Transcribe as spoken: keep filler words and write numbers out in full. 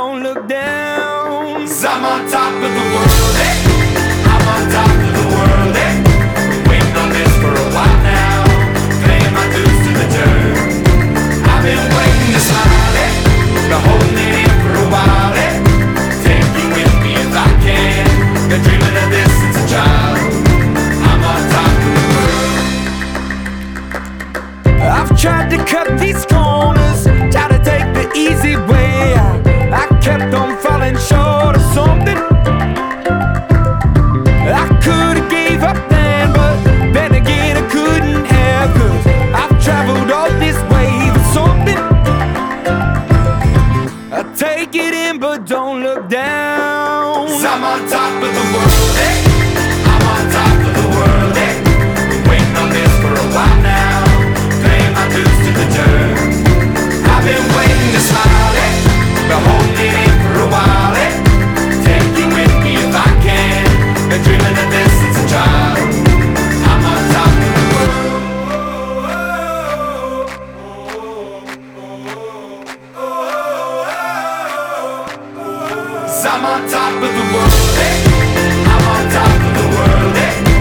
don't look down. 'Cause I'm on top of the world, eh? I'm on top of the world, eh? Been waiting on this for a while now, paying my dues to the dirt. I've been waiting to smile, eh? Been holding it in for a while, eh? Take you with me if I can. Been dreaming of this since a child. I'm on top of the world. I've tried to cut these corners, try to take the easy way. I, I kept on falling short of something. I could've gave up then, but then again I couldn't have. 'Cause I've traveled all this way for something. I take it in but don't look down. 'Cause I'm on top of the world, eh? I'm on top of the world, eh? Been waiting on this for a while now, paying my dues to the dirt. I've been waiting to smile, eh? Been holding it in for a while, eh? Take you with me if I can. Been dreaming of this since a child. I'm on top of the world. 'Cause I'm on top of the world, eh? I'm on top of the world, eh?